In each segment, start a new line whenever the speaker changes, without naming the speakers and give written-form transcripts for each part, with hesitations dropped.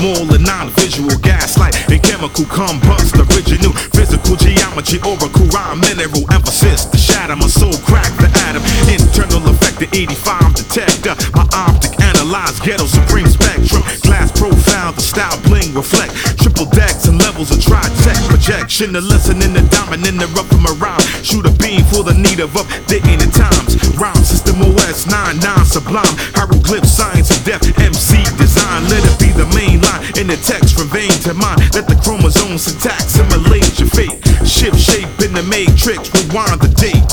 small and non-visual gaslight and chemical combust. Original physical geometry, oracle rhyme, mineral emphasis to shatter my soul, crack the atom. Internal effect, the 85 detector. My optic analyze ghetto supreme spectrum. Glass profound, the style bling reflect. Triple decks and levels of tri-tech projection. The lesson in the diamond in the rough of my rhyme. Shoot a beam for the need of updating the times. Rhyme system OS 99 sublime. Hieroglyph science of depth, MC design. Let it be the main line in the text from vein to mind. Let the chromosome syntax simulate your fate. Shift shape in the matrix, rewind the date.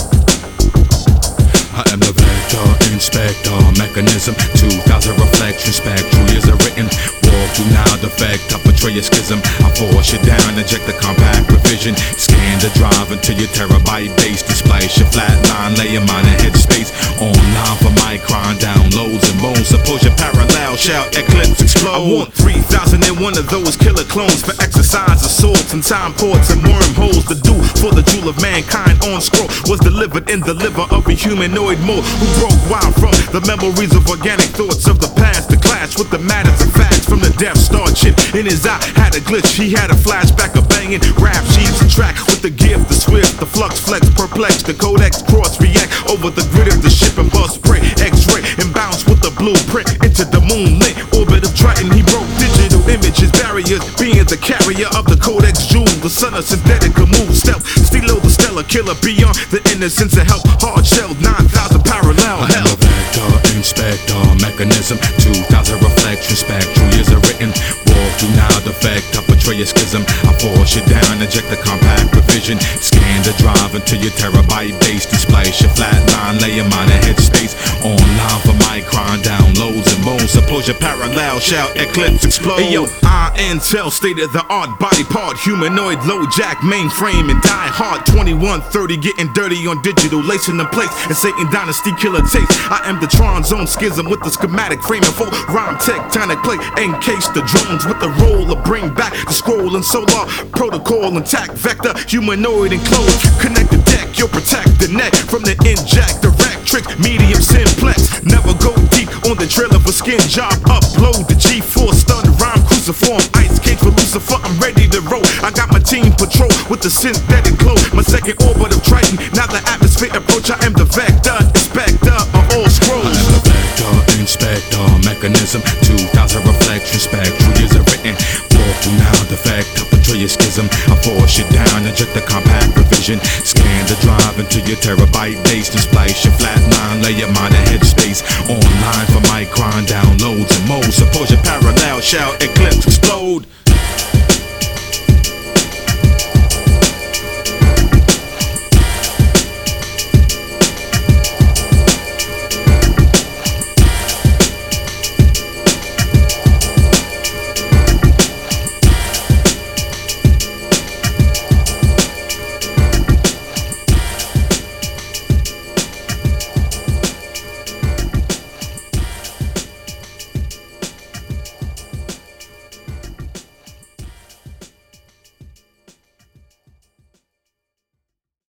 I am the vector, inspector, mechanism 2000 reflection, spectral years are written. Walk through now, defect, I portray a schism. I force you down, inject the compact revision. Scan the drive until your terabyte base display. Your flatline, lay your mind in headspace. Online for micron downloads and bones. Suppose your parallel shall eclipse explode.
I want 3,001 of those killer clones for exercise, assaults, and time ports and wormholes. The do for the jewel of mankind on scroll was delivered in the liver of a humanoid more who broke wild from the memories of organic thoughts of the past. The clash with the matters of facts from the Death Star chip in his eye had a glitch. He had a flashback of banging rap sheets and track with the gift, the swift, the flux, flex, perplex, the codex, cross, react over the grid of the ship and bust spray, X-ray and bounce with the blueprint into the moonlit orbit of Triton. He broke digital images, barriers, being the carrier of the codex jewel, the son of synthetic move, stealth, stilo the stellar killer beyond the innocence of help, hard shelled 9,000 parallel
I am
hell.
a vector, inspector, mechanism 2000 reflection, spectral years are written. Walk through now, defect, I portray a schism. I force you down, inject the compact revision. Scan the drive until your terabyte base displays. Your flatline, lay your mind in headspace. Online for micron downloads and bones. Suppose your parallel shall eclipse explode.
Hey yo, Intel state of the art body part, humanoid low jack mainframe and die hard 2130 getting dirty on digital, lacing the plates and Satan dynasty killer taste. I am the Tron zone schism with the schematic framing for rhyme tectonic play. Encase the drones with the roll of bring back the scroll and solar protocol intact vector humanoid enclosed. Connect the deck, you'll protect the net from the inject direct trick medium simplex. Never go deep on the trailer for skin job. Upload the G4 stun rhyme cruciform ice cage for Lucifer. I'm ready to roll. I got my team patrol with the synthetic glow. My second orbit of Triton. Now the atmosphere approach. I am the vector, inspector of all scrolls.
I am the vector, inspector, mechanism 2000 reflection, spectral years are written. Walk through now, defect, I portray a schism. I force you down, inject the compact revision. Scan the drive until your terabyte base displays. Your flatline, lay your mind in headspace. Online for micron downloads and modes. Suppose your parallel shall eclipse explode.